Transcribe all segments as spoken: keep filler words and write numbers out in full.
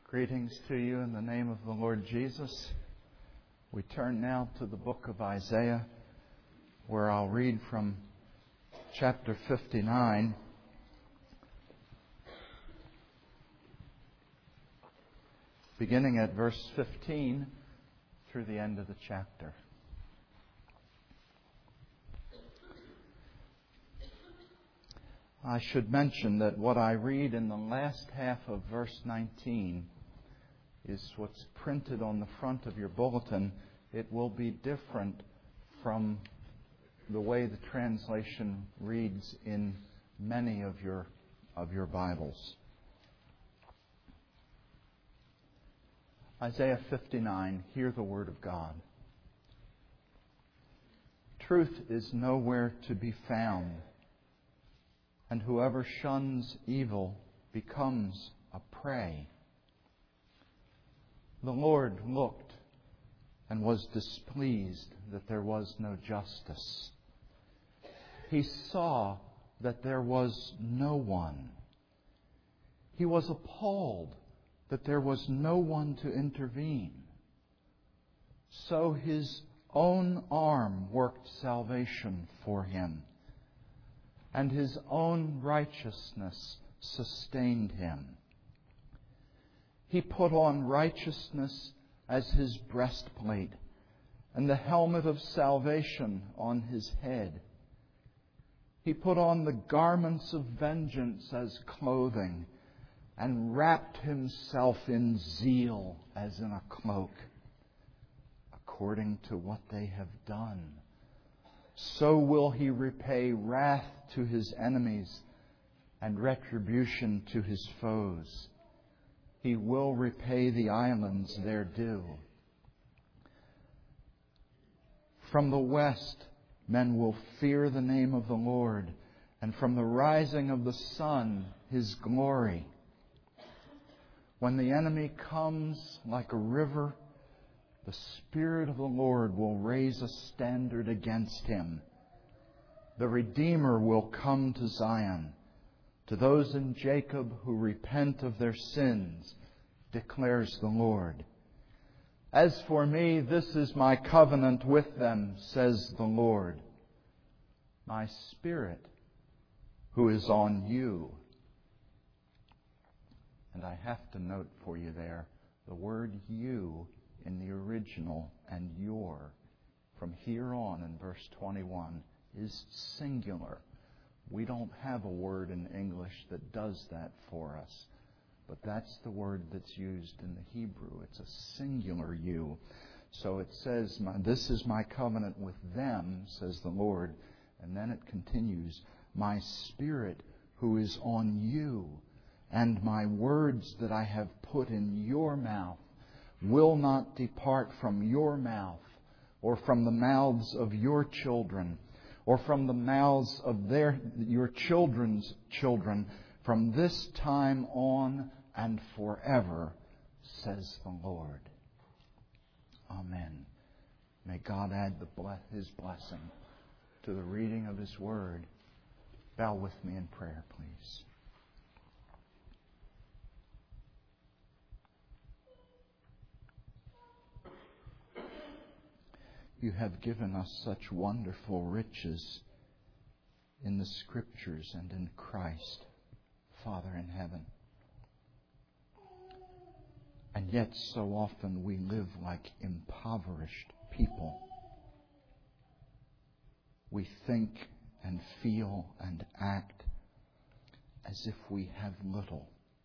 Greetings to you in the name of the Lord Jesus. We turn now to the book of Isaiah, where I'll read from chapter fifty-nine, beginning at verse fifteen through the end of the chapter. I should mention that what I read in the last half of verse nineteen is what's printed on the front of your bulletin. It will be different from the way the translation reads in many of your of your Bibles. Isaiah fifty-nine, hear the word of God. Truth is nowhere to be found, and whoever shuns evil becomes a prey. The Lord looked and was displeased that there was no justice. He saw that there was no one. He was appalled that there was no one to intervene. So His own arm worked salvation for Him, and His own righteousness sustained Him. He put on righteousness as His breastplate, and the helmet of salvation on His head. He put on the garments of vengeance as clothing, and wrapped Himself in zeal as in a cloak. According to what they have done, so will He repay wrath to His enemies and retribution to His foes. He will repay the islands their due. From the west, men will fear the name of the Lord, and from the rising of the sun, His glory. When the enemy comes like a river, the Spirit of the Lord will raise a standard against him. The Redeemer will come to Zion. To those in Jacob who repent of their sins, declares the Lord. As for me, this is my covenant with them, says the Lord. My Spirit, who is on you. And I have to note for you there, the word you in the original and your, from here on in verse twenty-one, is singular. We don't have a word in English that does that for us. But that's the word that's used in the Hebrew. It's a singular you. So it says, this is my covenant with them, says the Lord. And then it continues, my Spirit who is on you, and my words that I have put in your mouth will not depart from your mouth, or from the mouths of your children, or from the mouths of their your children's children, from this time on and forever, says the Lord. Amen. May God add the His blessing to the reading of His Word. Bow with me in prayer, please. You have given us such wonderful riches in the Scriptures and in Christ, Father in heaven. And yet so often we live like impoverished people. We think and feel and act as if we have little.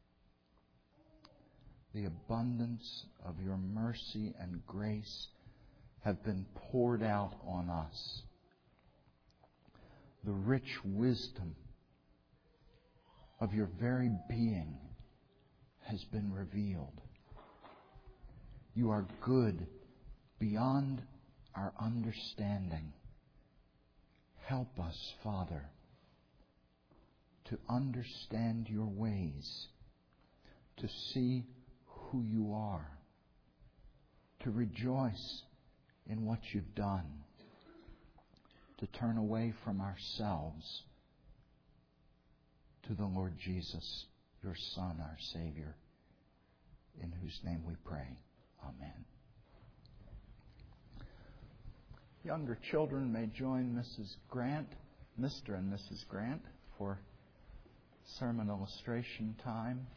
The abundance of your mercy and grace have been poured out on us. The rich wisdom of your very being has been revealed. You are good beyond our understanding. Help us, Father, to understand your ways, to see who you are, to rejoice in what you've done, to turn away from ourselves to the Lord Jesus, your Son, our Savior. in whose name we pray. Amen. Younger children may join Missus Grant, Mister and Missus Grant, for sermon illustration time.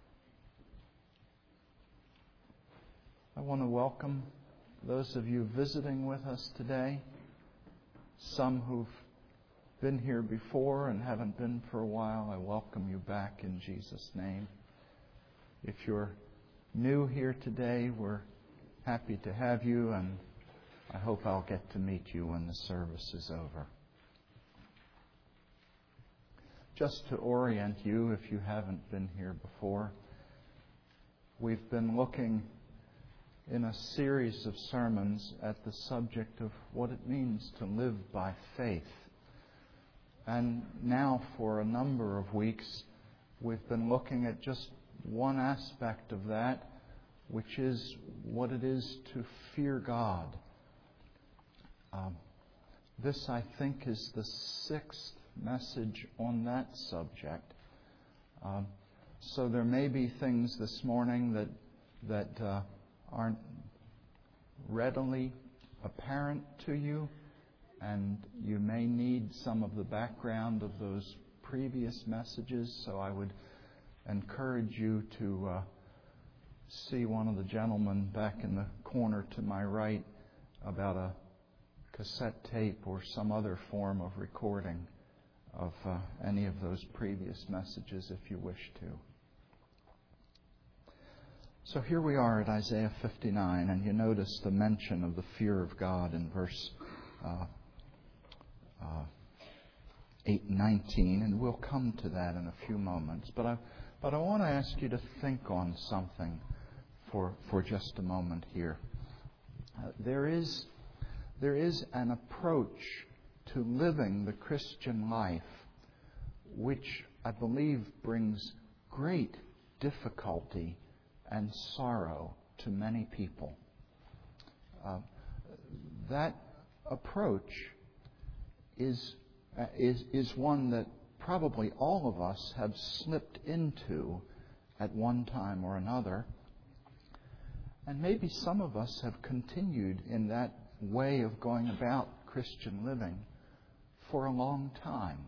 I want to welcome those of you visiting with us today, some who've been here before and haven't been for a while. I welcome you back in Jesus' name. If you're new here today, we're happy to have you, and I hope I'll get to meet you when the service is over. Just to orient you, if you haven't been here before, we've been looking in a series of sermons at the subject of what it means to live by faith. And now for a number of weeks, we've been looking at just one aspect of that, which is what it is to fear God. Um, this, I think, is the sixth message on that subject. Um, so there may be things this morning that that uh, aren't readily apparent to you, and you may need some of the background of those previous messages. So I would encourage you to uh, see one of the gentlemen back in the corner to my right about a cassette tape or some other form of recording of uh, any of those previous messages if you wish to. So here we are at Isaiah fifty-nine, and you notice the mention of the fear of God in verse uh, uh, eight and nineteen, and we'll come to that in a few moments. But I, but I want to ask you to think on something for for just a moment here. Uh, there is there is an approach to living the Christian life which I believe brings great difficulty and sorrow to many people. Uh, that approach is, uh, is, is one that probably all of us have slipped into at one time or another. And maybe some of us have continued in that way of going about Christian living for a long time.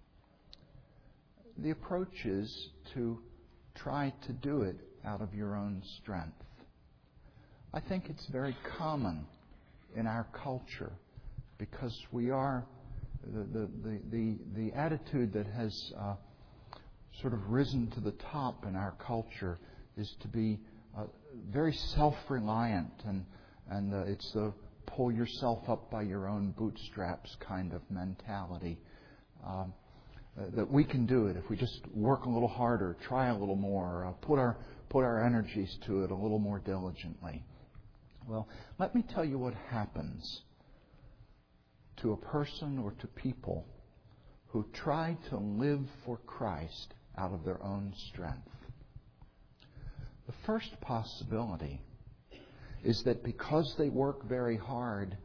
The approach is to try to do it out of your own strength. I think it's very common in our culture because we are the the the the, the attitude that has uh, sort of risen to the top in our culture is to be uh, very self-reliant, and and uh, it's the pull yourself up by your own bootstraps kind of mentality. Um, uh, that we can do it if we just work a little harder, try a little more, uh, put our put our energies to it a little more diligently. Well, let me tell you what happens to a person or to people who try to live for Christ out of their own strength. The first possibility is that because they work very hard,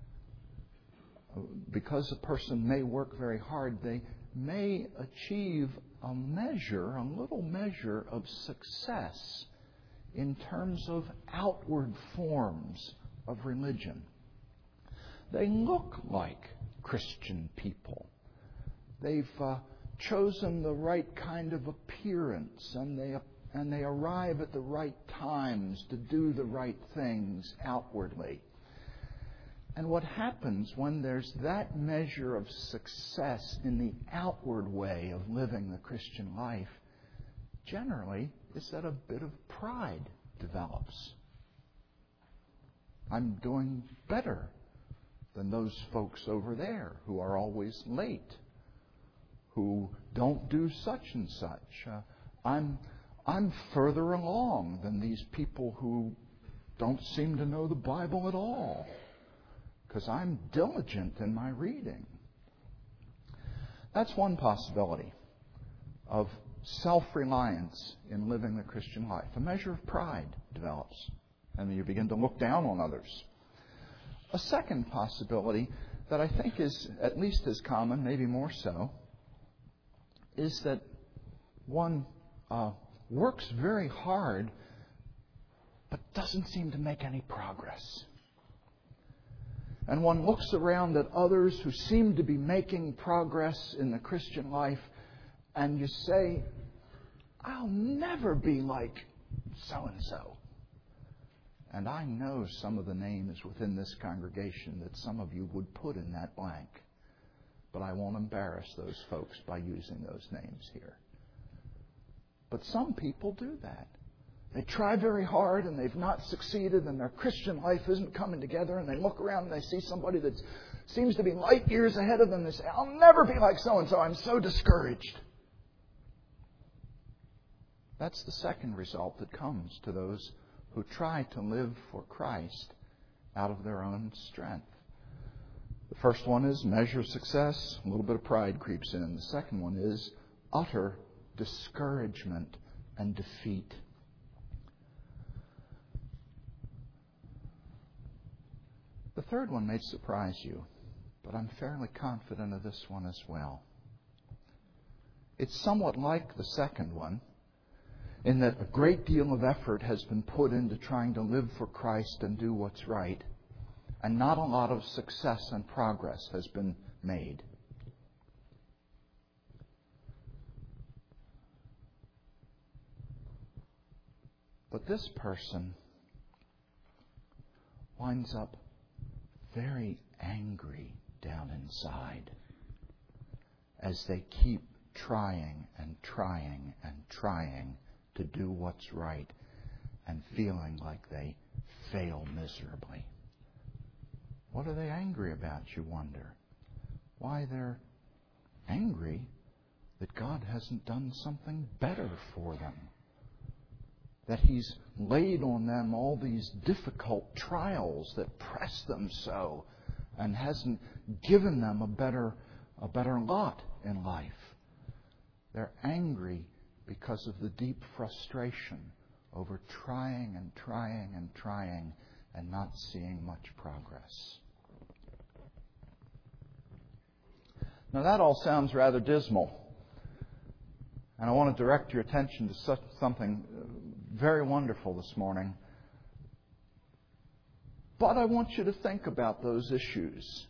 because a person may work very hard, they may achieve a measure, a little measure of success in terms of outward forms of religion. They look like Christian people. They've uh, chosen the right kind of appearance, and they and they arrive at the right times to do the right things outwardly. And what happens when there's that measure of success in the outward way of living the Christian life, generally, is that a bit of pride develops. I'm doing better than those folks over there who are always late, who don't do such and such. Uh, I'm I'm further along than these people who don't seem to know the Bible at all, because I'm diligent in my reading. That's one possibility of self-reliance in living the Christian life. A measure of pride develops, and then you begin to look down on others. A second possibility that I think is at least as common, maybe more so, is that one uh, works very hard but doesn't seem to make any progress. And one looks around at others who seem to be making progress in the Christian life, and you say, I'll never be like so-and-so. And I know some of the names within this congregation that some of you would put in that blank. But I won't embarrass those folks by using those names here. But some people do that. They try very hard and they've not succeeded and their Christian life isn't coming together, and they look around and they see somebody that seems to be light years ahead of them and they say, I'll never be like so-and-so. I'm so discouraged. That's the second result that comes to those who try to live for Christ out of their own strength. The first one is measure success. A little bit of pride creeps in. The second one is utter discouragement and defeat. The third one may surprise you, but I'm fairly confident of this one as well. It's somewhat like the second one, in that a great deal of effort has been put into trying to live for Christ and do what's right, and not a lot of success and progress has been made. But this person winds up very angry down inside as they keep trying and trying and trying to do what's right and feeling like they fail miserably. What are they angry about, you wonder? Why, they're angry that God hasn't done something better for them. That He's laid on them all these difficult trials that press them so and hasn't given them a better, a better lot in life. They're angry because of the deep frustration over trying and trying and trying and not seeing much progress. Now that all sounds rather dismal. And I want to direct your attention to such something very wonderful this morning. But I want you to think about those issues.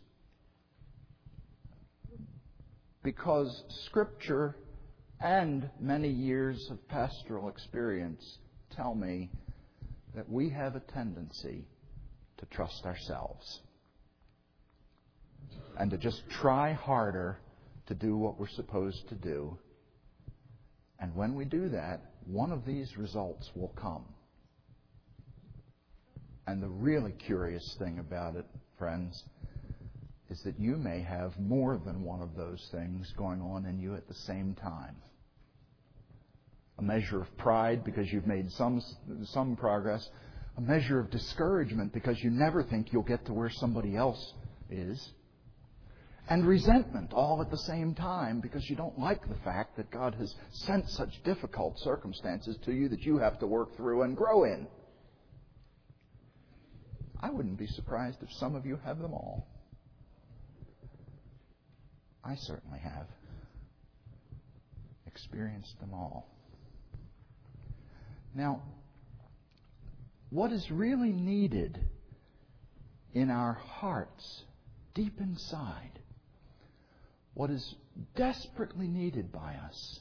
Because Scripture and many years of pastoral experience tell me that we have a tendency to trust ourselves and to just try harder to do what we're supposed to do. And when we do that, one of these results will come. And the really curious thing about it, friends, is that you may have more than one of those things going on in you at the same time. A measure of pride because you've made some some progress. A measure of discouragement because you never think you'll get to where somebody else is. And resentment all at the same time because you don't like the fact that God has sent such difficult circumstances to you that you have to work through and grow in. I wouldn't be surprised if some of you have them all. I certainly have experienced them all. Now, what is really needed in our hearts, deep inside, what is desperately needed by us,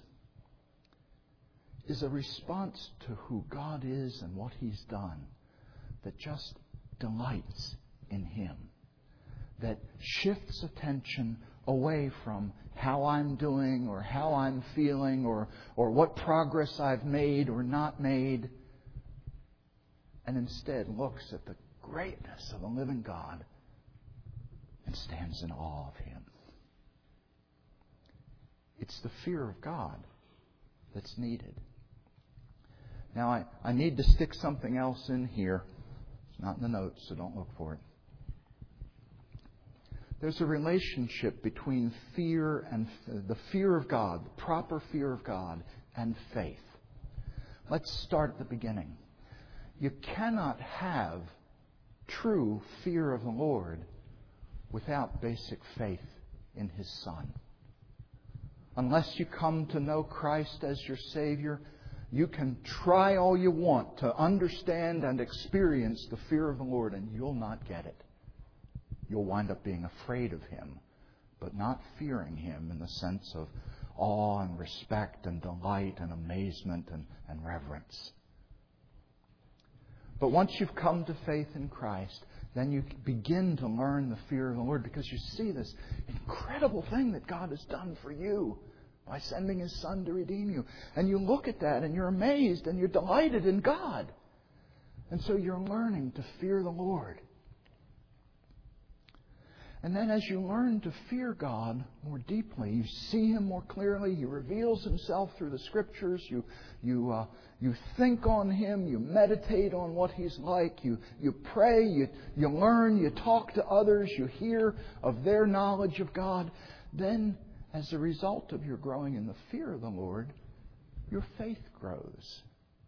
is a response to who God is and what He's done that just delights in Him, that shifts attention away from how I'm doing or how I'm feeling or, or what progress I've made or not made, and instead looks at the greatness of the living God and stands in awe of Him. It's the fear of God that's needed. Now, I, I need to stick something else in here. It's not in the notes, so don't look for it. There's a relationship between fear and the fear of God, the proper fear of God, and faith. Let's start at the beginning. You cannot have true fear of the Lord without basic faith in His Son. Unless you come to know Christ as your Savior, You can try all you want to understand and experience the fear of the Lord, and you'll not get it. You'll wind up being afraid of Him, but not fearing Him in the sense of awe and respect and delight and amazement and, and reverence. But once you've come to faith in Christ, then you begin to learn the fear of the Lord, because you see this incredible thing that God has done for you by sending His Son to redeem you. And you look at that and you're amazed and you're delighted in God. And so you're learning to fear the Lord. And then as you learn to fear God more deeply, you see Him more clearly. He reveals Himself through the Scriptures. You you uh, you think on Him. You meditate on what He's like. You you pray. You you learn. You talk to others. You hear of their knowledge of God. Then, as a result of your growing in the fear of the Lord, your faith grows.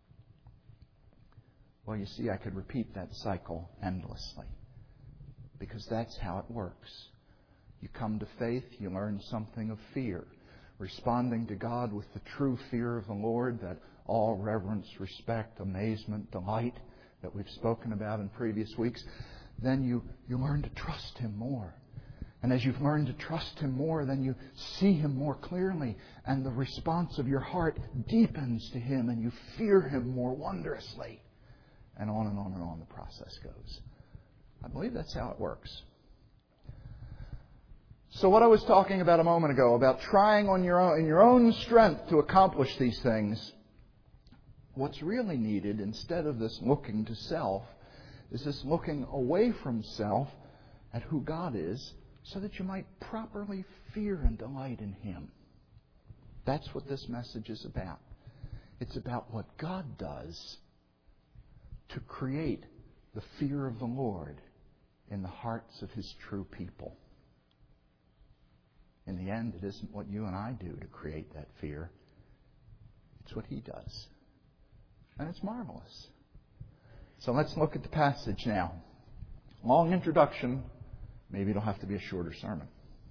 Well, you see, I could repeat that cycle endlessly, because that's how it works. You come to faith, you learn something of fear, responding to God with the true fear of the Lord, that all reverence, respect, amazement, delight that we've spoken about in previous weeks. Then you, you learn to trust Him more. And as you've learned to trust Him more, then you see Him more clearly, and the response of your heart deepens to Him, and you fear Him more wondrously. And on and on and on the process goes. I believe that's how it works. So what I was talking about a moment ago, about trying on your own, in your own strength to accomplish these things, what's really needed, instead of this looking to self, is this looking away from self at who God is, so that you might properly fear and delight in Him. That's what this message is about. It's about what God does to create the fear of the Lord in the hearts of His true people. In the end, it isn't what you and I do to create that fear. It's what He does. And it's marvelous. So let's look at the passage now. Long introduction. Maybe it'll have to be a shorter sermon.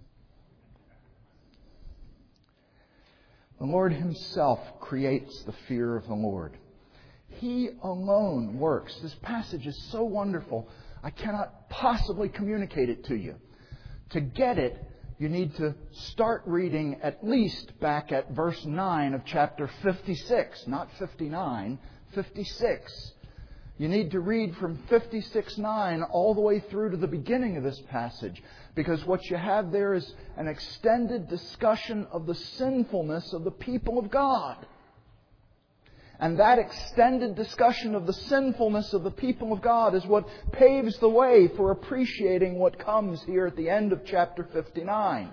The Lord Himself creates the fear of the Lord. He alone works. This passage is so wonderful, I cannot possibly communicate it to you. To get it, you need to start reading at least back at verse nine of chapter fifty-six. Not fifty-nine, fifty-six. You need to read from fifty-six nine all the way through to the beginning of this passage, because what you have there is an extended discussion of the sinfulness of the people of God. And that extended discussion of the sinfulness of the people of God is what paves the way for appreciating what comes here at the end of chapter fifty-nine.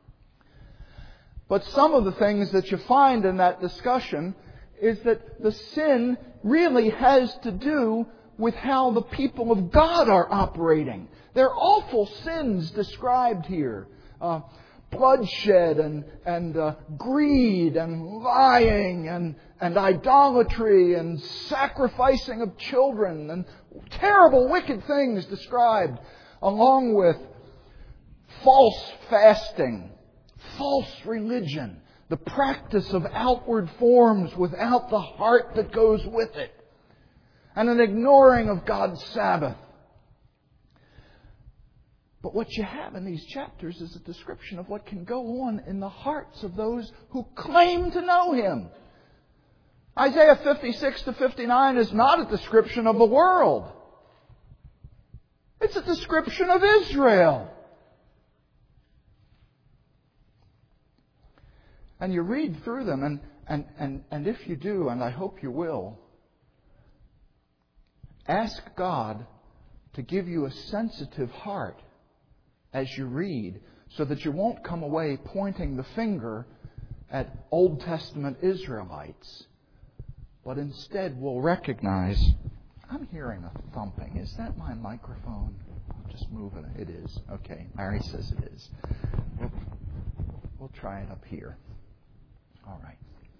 But some of the things that you find in that discussion is that the sin really has to do with how the people of God are operating. There are awful sins described here. Uh, bloodshed and, and uh, greed and lying and, and idolatry and sacrificing of children and terrible, wicked things described, along with false fasting, false religion, the practice of outward forms without the heart that goes with it, and an ignoring of God's Sabbath. But what you have in these chapters is a description of what can go on in the hearts of those who claim to know Him. Isaiah fifty-six to fifty-nine is not a description of the world. It's a description of Israel. And you read through them, and, and, and, and if you do, and I hope you will, ask God to give you a sensitive heart as you read, so that you won't come away pointing the finger at Old Testament Israelites, but instead will recognize, I'm hearing a thumping. Is that my microphone? I'll just move it. It is. Okay. Mary says it is. We'll, we'll try it up here. All right.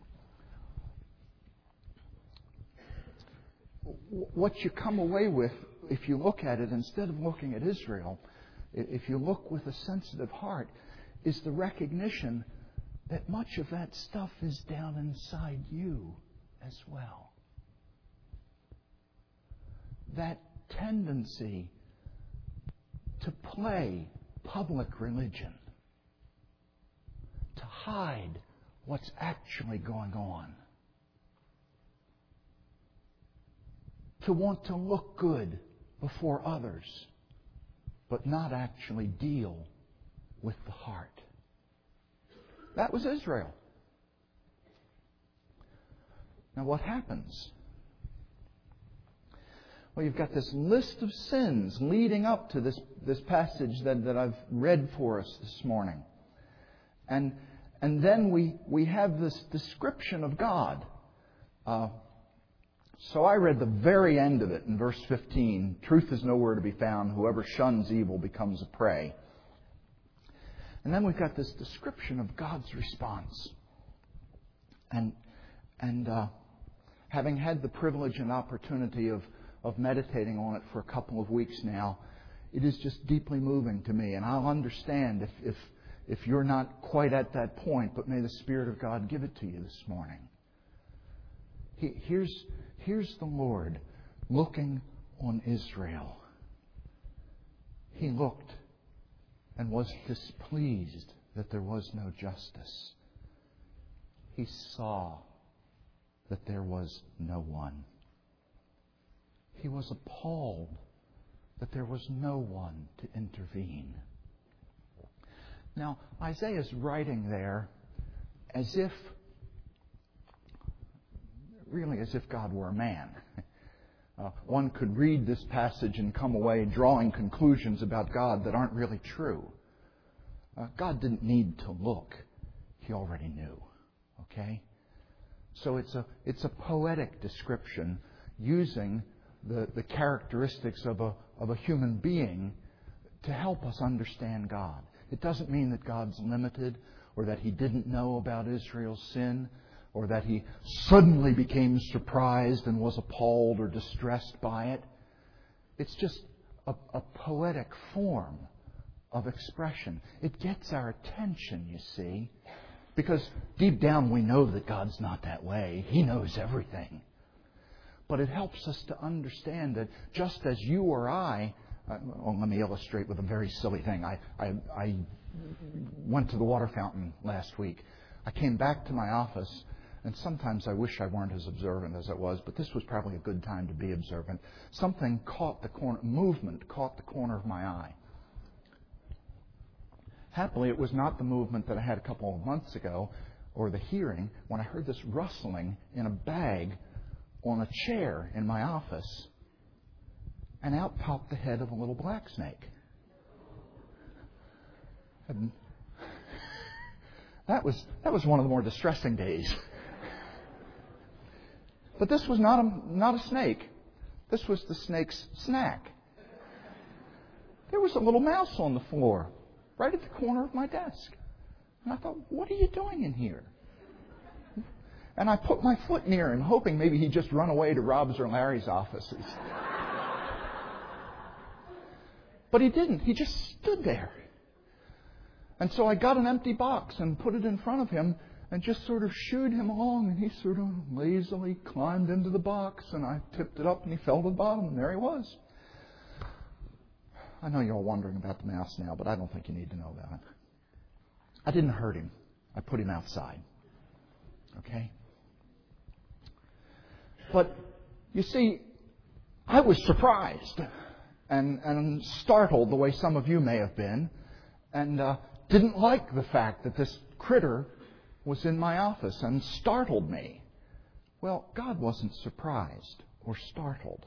What you come away with, if you look at it, instead of looking at Israel, if you look with a sensitive heart, is the recognition that much of that stuff is down inside you as well. That tendency to play public religion, to hide what's actually going on, to want to look good before others, but not actually deal with the heart. That was Israel. Now what happens? Well, you've got this list of sins leading up to this, this passage that, that I've read for us this morning. And, and then we, we have this description of God. Uh, so I read the very end of it in verse fifteen. Truth is nowhere to be found. Whoever shuns evil becomes a prey. And then we've got this description of God's response. And, and uh, having had the privilege and opportunity of of meditating on it for a couple of weeks now, it is just deeply moving to me. And I'll understand if, if, if you're not quite at that point, but may the Spirit of God give it to you this morning. He, here's, here's the Lord looking on Israel. He looked and was displeased that there was no justice. He saw that there was no one. He was appalled that there was no one to intervene. Now, Isaiah's writing there as if, really as if God were a man. Uh, one could read this passage and come away drawing conclusions about God that aren't really true. Uh, God didn't need to look. He already knew. Okay? So it's a, it's a poetic description using The, the characteristics of a, of a human being to help us understand God. It doesn't mean that God's limited or that He didn't know about Israel's sin or that He suddenly became surprised and was appalled or distressed by it. It's just a, a poetic form of expression. It gets our attention, you see, because deep down we know that God's not that way. He knows everything. But it helps us to understand that just as you or I, uh, well, let me illustrate with a very silly thing. I, I, I went to the water fountain last week. I came back to my office, and sometimes I wish I weren't as observant as I was, but this was probably a good time to be observant. Something caught the corner, movement caught the corner of my eye. Happily, it was not the movement that I had a couple of months ago, or the hearing, when I heard this rustling in a bag on a chair in my office, and out popped the head of a little black snake. And that was that was one of the more distressing days. But this was not a not a snake. This was the snake's snack. There was a little mouse on the floor, right at the corner of my desk. And I thought, what are you doing in here? And I put my foot near him, hoping maybe he'd just run away to Rob's or Larry's offices. But he didn't. He just stood there. And so I got an empty box and put it in front of him and just sort of shooed him along. And he sort of lazily climbed into the box. And I tipped it up and he fell to the bottom. And there he was. I know you're all wondering about the mouse now, but I don't think you need to know about it. I didn't hurt him. I put him outside. Okay? But, you see, I was surprised and, and startled the way some of you may have been, and uh, didn't like the fact that this critter was in my office and startled me. Well, God wasn't surprised or startled.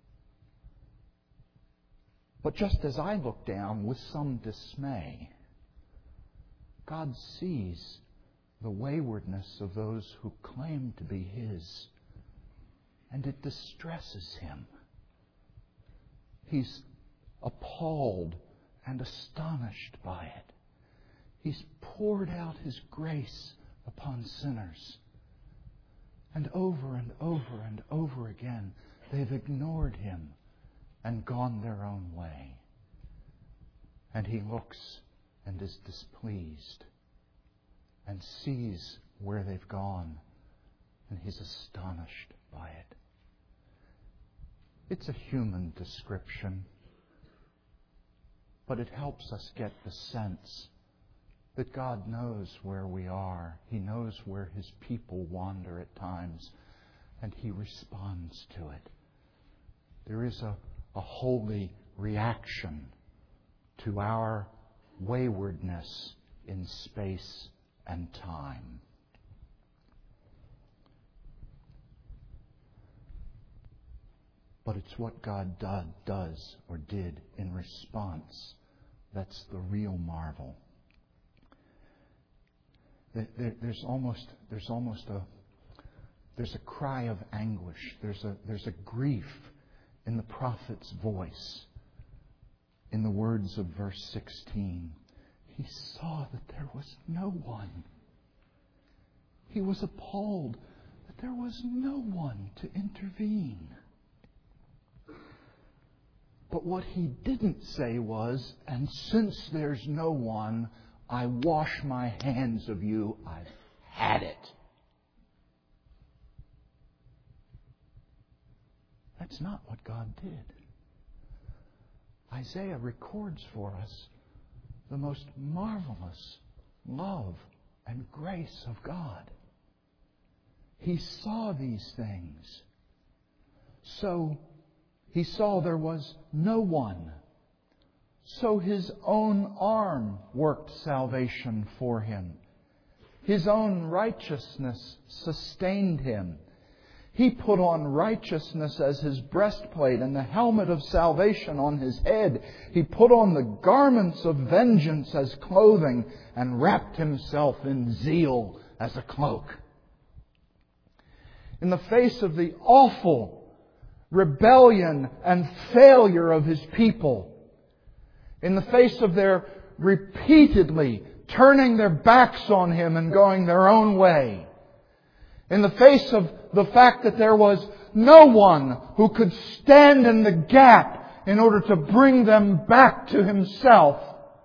But just as I looked down with some dismay, God sees the waywardness of those who claim to be His. And it distresses Him. He's appalled and astonished by it. He's poured out His grace upon sinners. And over and over and over again, they've ignored Him and gone their own way. And He looks and is displeased and sees where they've gone and he's astonished by it. It's a human description, but it helps us get the sense that God knows where we are. He knows where His people wander at times, and He responds to it. There is a, a holy reaction to our waywardness in space and time. But it's what God do, does or did in response that's the real marvel. There, there's almost there's almost a there's a cry of anguish. There's a there's a grief in the prophet's voice. In the words of verse sixteen, he saw that there was no one. He was appalled that there was no one to intervene. But what he didn't say was, and since there's no one, I wash my hands of you. I've had it. That's not what God did. Isaiah records for us the most marvelous love and grace of God. He saw these things. So he saw there was no one. So His own arm worked salvation for him. His own righteousness sustained him. He put on righteousness as his breastplate and the helmet of salvation on his head. He put on the garments of vengeance as clothing and wrapped himself in zeal as a cloak. In the face of the awful rebellion and failure of His people, in the face of their repeatedly turning their backs on Him and going their own way, in the face of the fact that there was no one who could stand in the gap in order to bring them back to Himself,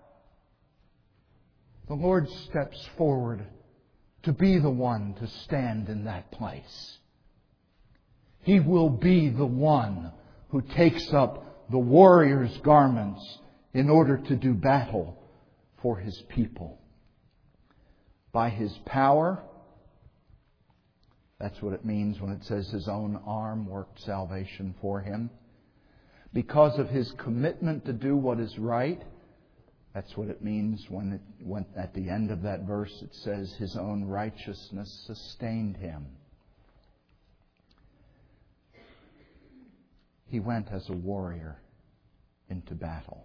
the Lord steps forward to be the one to stand in that place. He will be the one who takes up the warrior's garments in order to do battle for His people. By His power, that's what it means when it says His own arm worked salvation for Him. Because of His commitment to do what is right, that's what it means when, it, when at the end of that verse it says His own righteousness sustained Him. He went as a warrior into battle.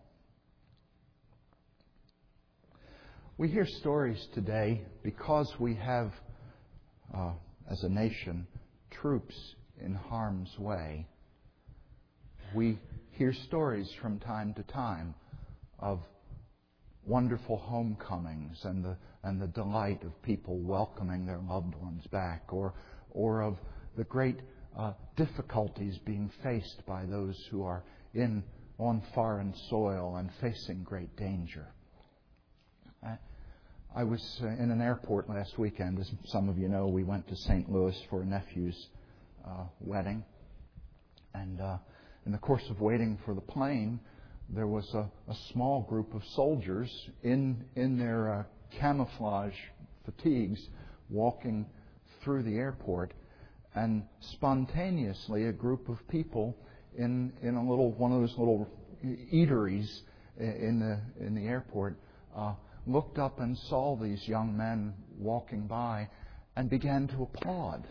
We hear stories today because we have, uh, as a nation, troops in harm's way. We hear stories from time to time of wonderful homecomings and the and the delight of people welcoming their loved ones back, or or of the great Uh, difficulties being faced by those who are in on foreign soil and facing great danger. I, I was uh, in an airport last weekend. As some of you know, we went to Saint Louis for a nephew's uh, wedding. And uh, in the course of waiting for the plane, there was a, a small group of soldiers in, in their uh, camouflage fatigues walking through the airport. And spontaneously, a group of people in in a little one of those little eateries in the in the airport uh, looked up and saw these young men walking by, and began to applaud.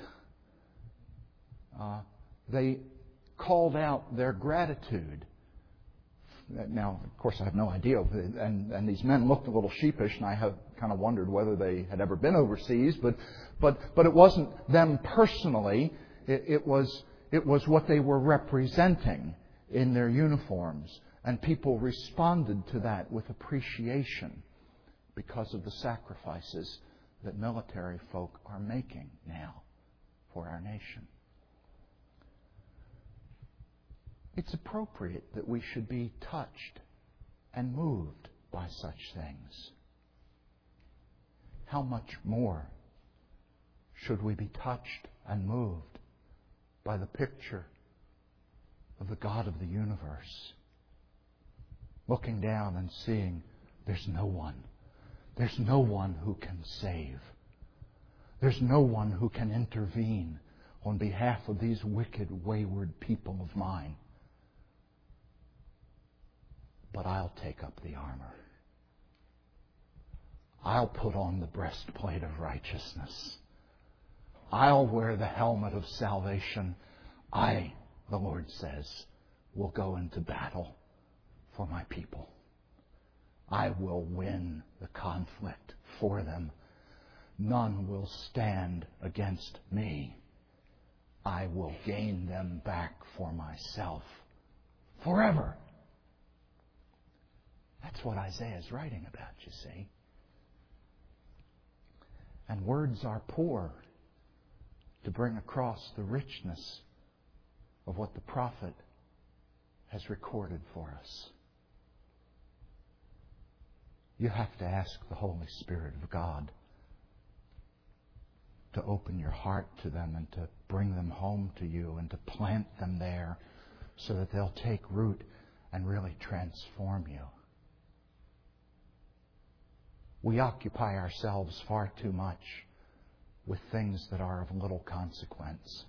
Uh, they called out their gratitude. Now, of course, I have no idea, and and these men looked a little sheepish, and I have kind of wondered whether they had ever been overseas. But but but it wasn't them personally. It, it was it was what they were representing in their uniforms, and people responded to that with appreciation because of the sacrifices that military folk are making now for our nation. It's appropriate that we should be touched and moved by such things. How much more should we be touched and moved by the picture of the God of the universe, looking down and seeing there's no one. There's no one who can save. There's no one who can intervene on behalf of these wicked, wayward people of mine. But I'll take up the armor. I'll put on the breastplate of righteousness. I'll wear the helmet of salvation. I, the Lord says, will go into battle for my people. I will win the conflict for them. None will stand against me. I will gain them back for myself forever. That's what Isaiah is writing about, you see. And words are poor to bring across the richness of what the prophet has recorded for us. You have to ask the Holy Spirit of God to open your heart to them and to bring them home to you and to plant them there so that they'll take root and really transform you. We occupy ourselves far too much with things that are of little consequence.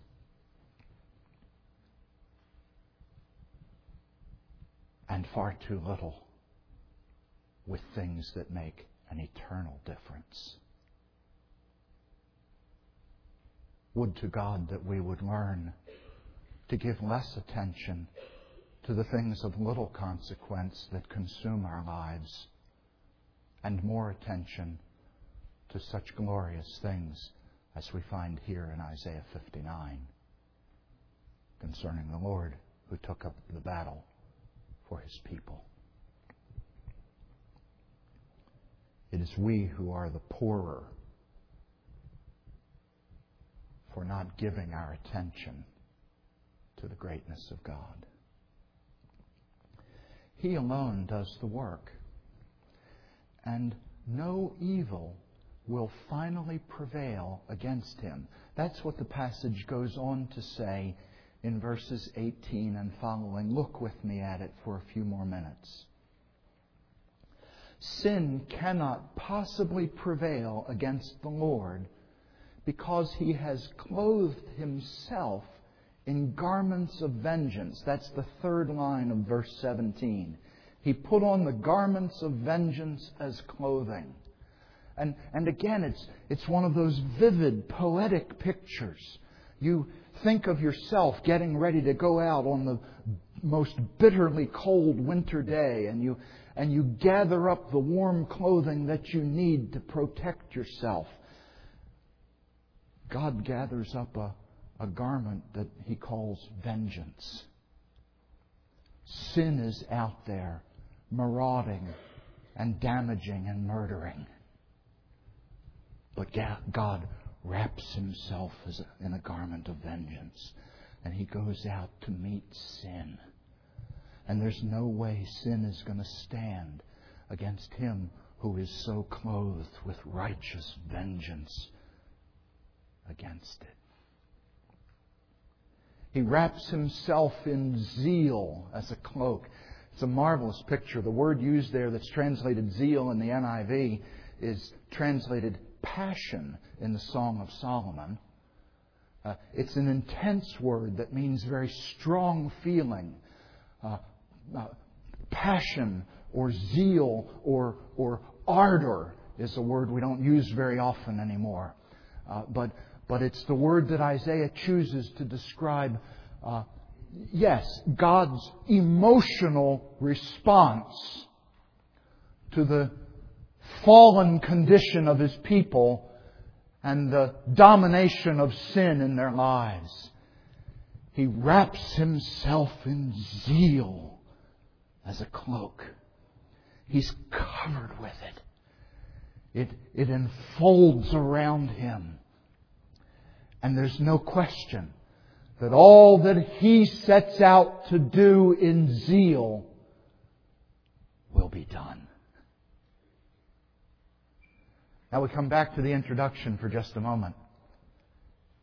And far too little with things that make an eternal difference. Would to God that we would learn to give less attention to the things of little consequence that consume our lives, and more attention to such glorious things as we find here in Isaiah fifty-nine concerning the Lord who took up the battle for His people. It is we who are the poorer for not giving our attention to the greatness of God. He alone does the work. And no evil will finally prevail against Him. That's what the passage goes on to say in verses eighteen and following. Look with me at it for a few more minutes. Sin cannot possibly prevail against the Lord because He has clothed Himself in garments of vengeance. That's the third line of verse seventeen. He put on the garments of vengeance as clothing. And, and again, it's, it's one of those vivid, poetic pictures. You think of yourself getting ready to go out on the most bitterly cold winter day, and you, and you gather up the warm clothing that you need to protect yourself. God gathers up a, a garment that He calls vengeance. Sin is out there, marauding and damaging and murdering. But God wraps Himself as a, in a garment of vengeance. And He goes out to meet sin. And there's no way sin is going to stand against Him who is so clothed with righteous vengeance against it. He wraps Himself in zeal as a cloak. It's a marvelous picture. The word used there that's translated zeal in the N I V is translated passion in the Song of Solomon. Uh, it's an intense word that means very strong feeling. Uh, uh, passion or zeal or, or ardor is a word we don't use very often anymore. Uh, but, but it's the word that Isaiah chooses to describe uh, Yes, God's emotional response to the fallen condition of His people and the domination of sin in their lives. He wraps Himself in zeal as a cloak. He's covered with it. It, it enfolds around Him. And there's no question that all that He sets out to do in zeal will be done. Now we come back to the introduction for just a moment.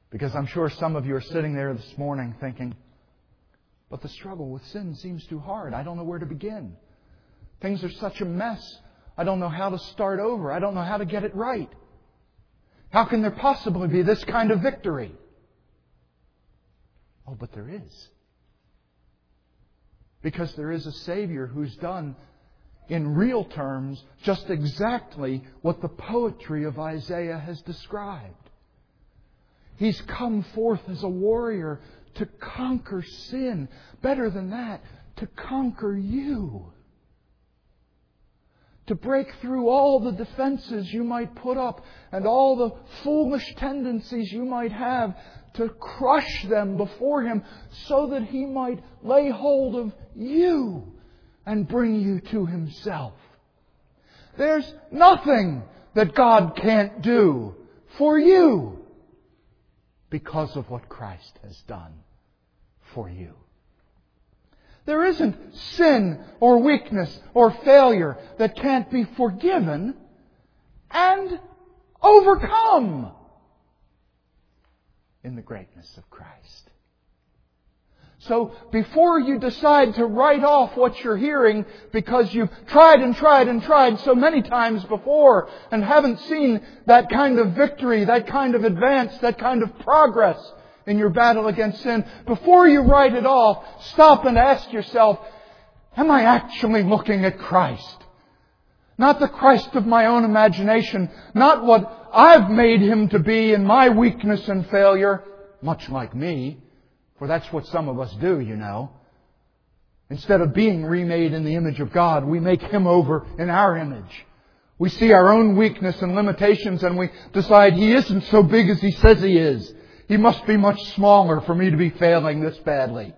Because I'm sure some of you are sitting there this morning thinking, but the struggle with sin seems too hard. I don't know where to begin. Things are such a mess. I don't know how to start over. I don't know how to get it right. How can there possibly be this kind of victory? Oh, but there is. Because there is a Savior who's done, in real terms, just exactly what the poetry of Isaiah has described. He's come forth as a warrior to conquer sin. Better than that, to conquer you. To break through all the defenses you might put up and all the foolish tendencies you might have, to crush them before Him so that He might lay hold of you and bring you to Himself. There's nothing that God can't do for you because of what Christ has done for you. There isn't sin or weakness or failure that can't be forgiven and overcome in the greatness of Christ. So before you decide to write off what you're hearing because you've tried and tried and tried so many times before and haven't seen that kind of victory, that kind of advance, that kind of progress in your battle against sin, before you write it off, stop and ask yourself, am I actually looking at Christ? Not the Christ of my own imagination, not what I've made Him to be in my weakness and failure, much like me. For that's what some of us do, you know. Instead of being remade in the image of God, we make Him over in our image. We see our own weakness and limitations and we decide He isn't so big as He says He is. He must be much smaller for me to be failing this badly.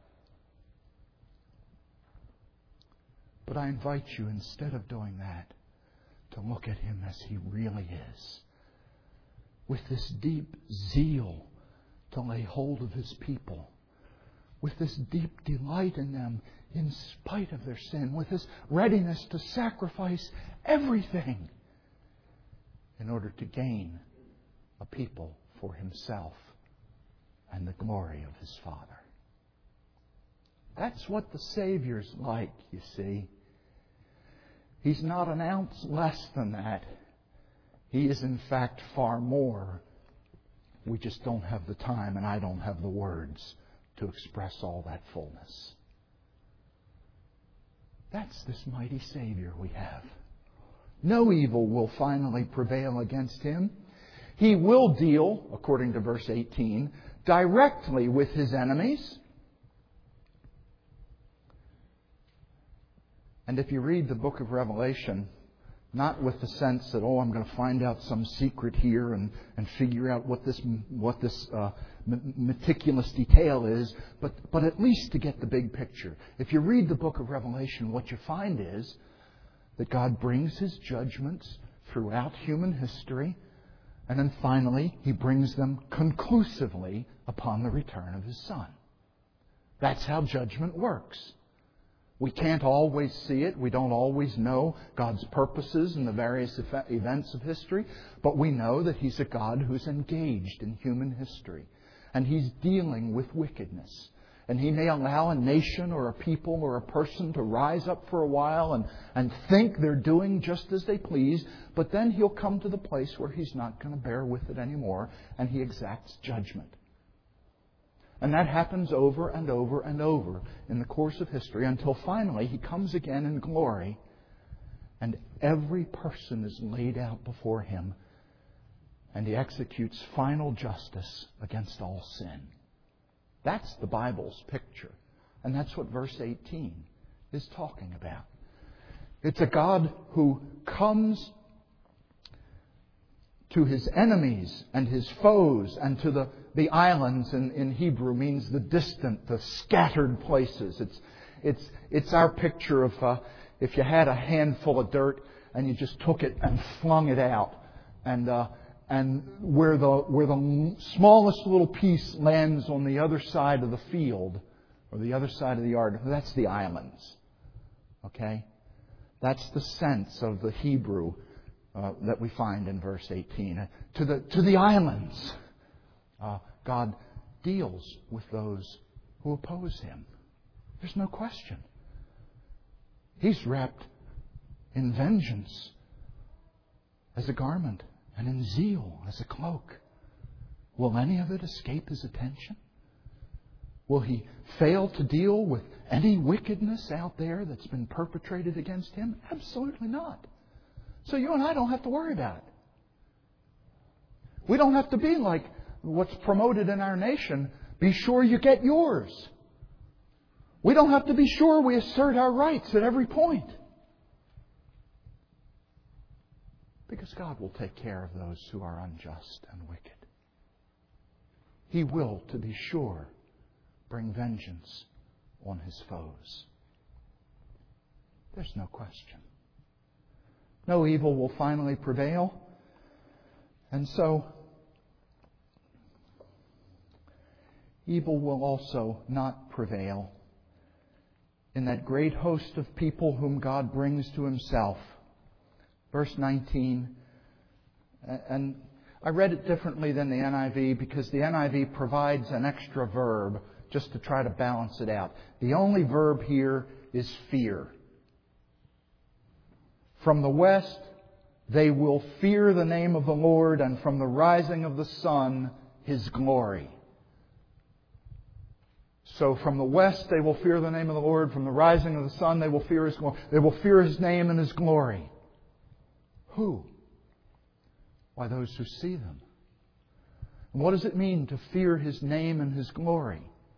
But I invite you, instead of doing that, to look at Him as He really is. With this deep zeal to lay hold of His people, with this deep delight in them in spite of their sin, with this readiness to sacrifice everything in order to gain a people for Himself and the glory of His Father. That's what the Savior's like, you see. He's not an ounce less than that. He is in fact far more. We just don't have the time and I don't have the words to express all that fullness. That's this mighty Savior we have. No evil will finally prevail against Him. He will deal, according to verse eighteen, directly with His enemies. And if you read the book of Revelation, not with the sense that, oh, I'm going to find out some secret here and, and figure out what this what this uh, meticulous detail is, but, but at least to get the big picture. If you read the book of Revelation, what you find is that God brings His judgments throughout human history, and then finally He brings them conclusively upon the return of His Son. That's how judgment works. We can't always see it. We don't always know God's purposes in the various events of history. But we know that He's a God who's engaged in human history. And He's dealing with wickedness. And He may allow a nation or a people or a person to rise up for a while and, and think they're doing just as they please. But then He'll come to the place where He's not going to bear with it anymore. And He exacts judgment. And that happens over and over and over in the course of history until finally He comes again in glory and every person is laid out before Him and He executes final justice against all sin. That's the Bible's picture. And that's what verse eighteen is talking about. It's a God who comes to His enemies and His foes and to the The islands in, in Hebrew means the distant, the scattered places. It's it's it's our picture of uh, if you had a handful of dirt and you just took it and flung it out, and uh, and where the where the smallest little piece lands on the other side of the field or the other side of the yard, that's the islands. Okay, that's the sense of the Hebrew uh, that we find in verse eighteen. To the to the islands. uh, God deals with those who oppose Him. There's no question. He's wrapped in vengeance as a garment and in zeal as a cloak. Will any of it escape His attention? Will He fail to deal with any wickedness out there that's been perpetrated against Him? Absolutely not. So you and I don't have to worry about it. We don't have to be like what's promoted in our nation. Be sure you get yours. We don't have to be sure we assert our rights at every point. Because God will take care of those who are unjust and wicked. He will, to be sure, bring vengeance on His foes. There's no question. No evil will finally prevail. And so, evil will also not prevail in that great host of people whom God brings to Himself. Verse nineteen, and I read it differently than the N I V because the N I V provides an extra verb just to try to balance it out. The only verb here is fear. From the west, they will fear the name of the Lord, and from the rising of the sun, His glory. So from the west, they will fear the name of the Lord. From the rising of the sun, they will fear His glory. They will fear His name and His glory. Who? Why, those who see them. And what does it mean to fear His name and His glory?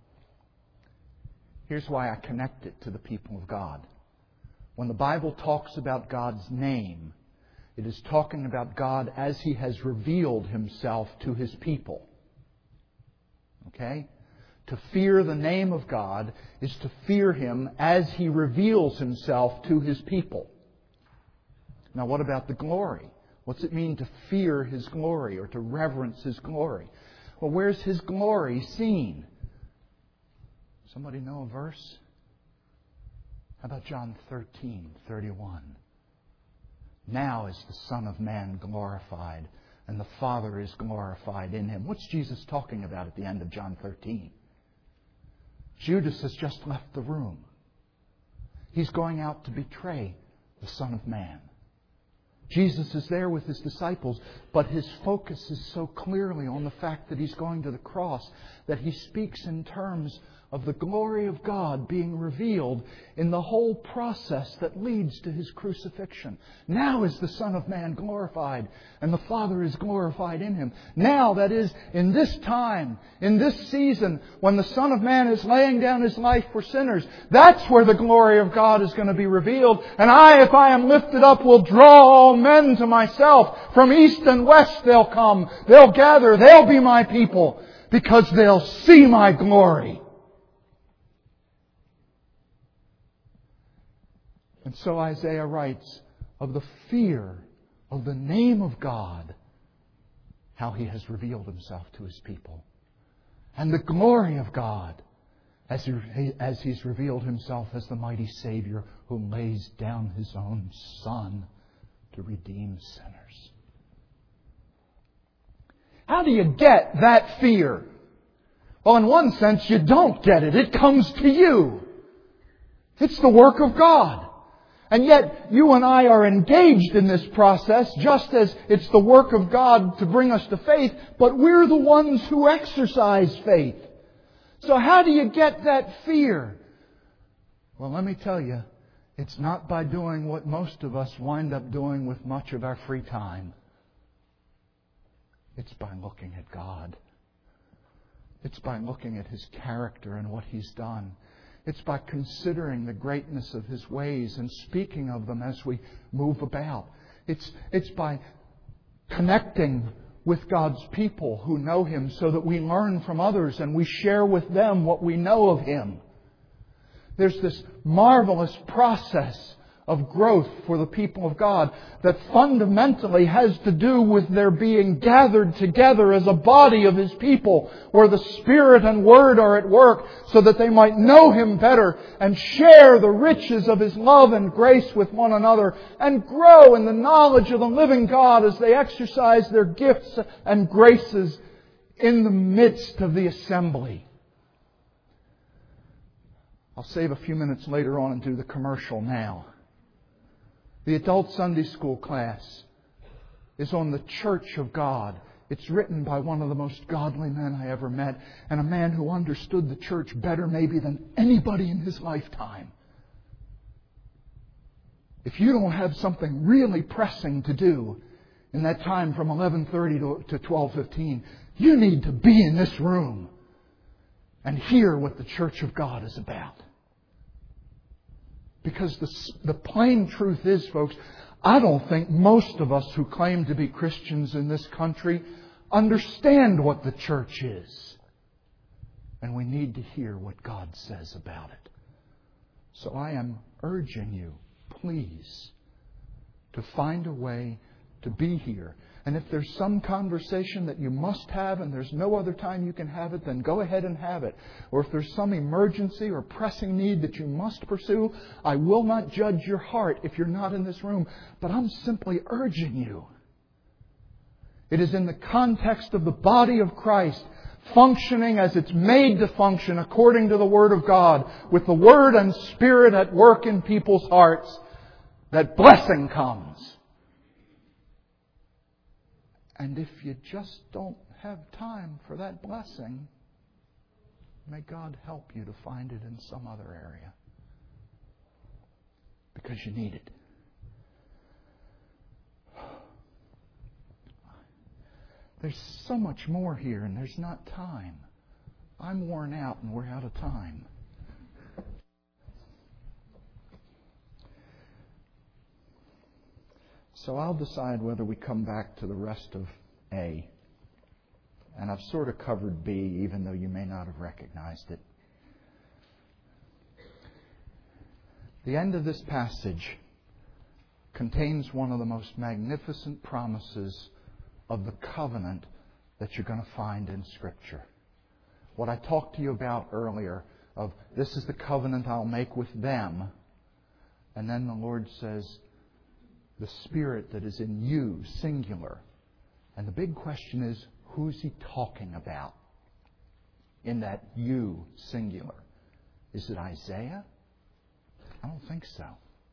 Here's why I connect it to the people of God. When the Bible talks about God's name, it is talking about God as He has revealed Himself to His people. Okay? To fear the name of God is to fear Him as He reveals Himself to His people. Now, what about the glory? What's it mean to fear His glory or to reverence His glory? Well, where's His glory seen? Somebody know a verse? How about John thirteen thirty-one? Now is the Son of Man glorified, and the Father is glorified in Him. What's Jesus talking about at the end of John thirteen? Judas has just left the room. He's going out to betray the Son of Man. Jesus is there with His disciples, but His focus is so clearly on the fact that He's going to the cross that He speaks in terms of the glory of God being revealed in the whole process that leads to His crucifixion. Now is the Son of Man glorified, and the Father is glorified in Him. Now, that is, in this time, in this season, when the Son of Man is laying down His life for sinners, that's where the glory of God is going to be revealed. And I, if I am lifted up, will draw all men to myself. From east and west they'll come. They'll gather. They'll be my people, because they'll see my glory. And so Isaiah writes of the fear of the name of God, how He has revealed Himself to His people. And the glory of God, as, he, as He's revealed Himself as the mighty Savior who lays down His own Son to redeem sinners. How do you get that fear? Well, in one sense, you don't get it. It comes to you. It's the work of God. And yet, you and I are engaged in this process, just as it's the work of God to bring us to faith, but we're the ones who exercise faith. So how do you get that fear? Well, let me tell you, it's not by doing what most of us wind up doing with much of our free time. It's by looking at God. It's by looking at His character and what He's done. It's by considering the greatness of His ways and speaking of them as we move about. It's, it's by connecting with God's people who know Him so that we learn from others and we share with them what we know of Him. There's this marvelous process of growth for the people of God that fundamentally has to do with their being gathered together as a body of His people, where the Spirit and Word are at work so that they might know Him better and share the riches of His love and grace with one another and grow in the knowledge of the living God as they exercise their gifts and graces in the midst of the assembly. I'll save a few minutes later on and do the commercial now. The adult Sunday school class is on the Church of God. It's written by one of the most godly men I ever met, and a man who understood the church better maybe than anybody in his lifetime. If you don't have something really pressing to do in that time from eleven thirty to twelve fifteen, you need to be in this room and hear what the Church of God is about. Because the, the plain truth is, folks, I don't think most of us who claim to be Christians in this country understand what the church is. And we need to hear what God says about it. So I am urging you, please, to find a way to be here. And if there's some conversation that you must have and there's no other time you can have it, then go ahead and have it. Or if there's some emergency or pressing need that you must pursue, I will not judge your heart if you're not in this room. But I'm simply urging you. It is in the context of the body of Christ, functioning as it's made to function according to the Word of God, with the Word and Spirit at work in people's hearts, that blessing comes. And if you just don't have time for that blessing, may God help you to find it in some other area. Because you need it. There's so much more here and there's not time. I'm worn out and we're out of time. So I'll decide whether we come back to the rest of A. And I've sort of covered B, even though you may not have recognized it. The end of this passage contains one of the most magnificent promises of the covenant that you're going to find in Scripture. What I talked to you about earlier, of this is the covenant I'll make with them. And then the Lord says, the Spirit that is in you, singular. And the big question is, who's He talking about in that you, singular? Is it Isaiah? I don't think so.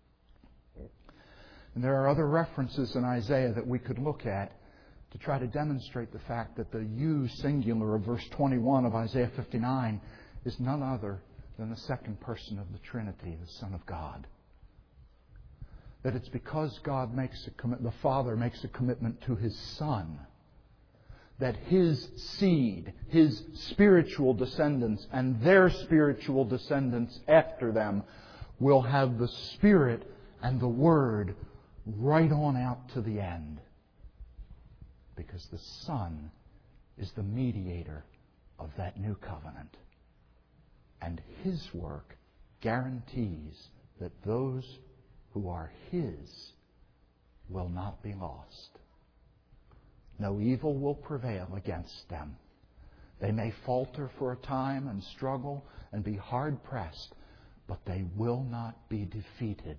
And there are other references in Isaiah that we could look at to try to demonstrate the fact that the you, singular, of verse twenty-one of Isaiah fifty-nine is none other than the second person of the Trinity, the Son of God. That it's because God makes a commit, the Father makes a commitment to His Son, that His seed, His spiritual descendants, and their spiritual descendants after them will have the Spirit and the Word right on out to the end. Because the Son is the mediator of that new covenant. And His work guarantees that those who are His will not be lost. No evil will prevail against them. They may falter for a time and struggle and be hard-pressed, but they will not be defeated.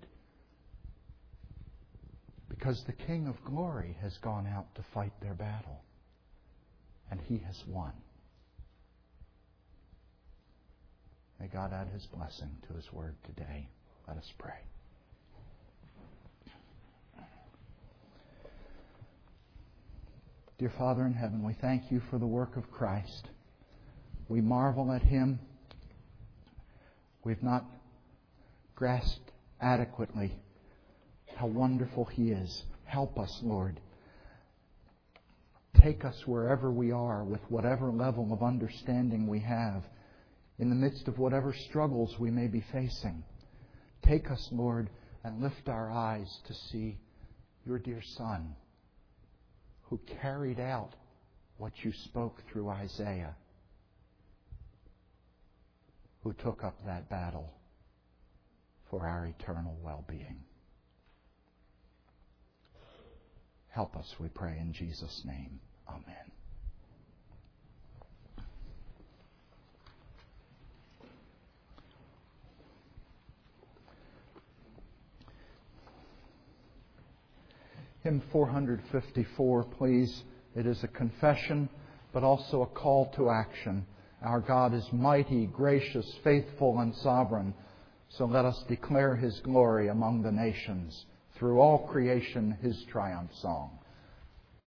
Because the King of Glory has gone out to fight their battle. And He has won. May God add His blessing to His Word today. Let us pray. Dear Father in heaven, we thank You for the work of Christ. We marvel at Him. We've not grasped adequately how wonderful He is. Help us, Lord. Take us wherever we are with whatever level of understanding we have in the midst of whatever struggles we may be facing. Take us, Lord, and lift our eyes to see Your dear Son, who carried out what You spoke through Isaiah, who took up that battle for our eternal well-being. Help us, we pray, in Jesus' name. Amen. Hymn four fifty-four, please. It is a confession but also a call to action. Our God is mighty, gracious, faithful, and sovereign. So let us declare His glory among the nations. Through all creation, His triumph song.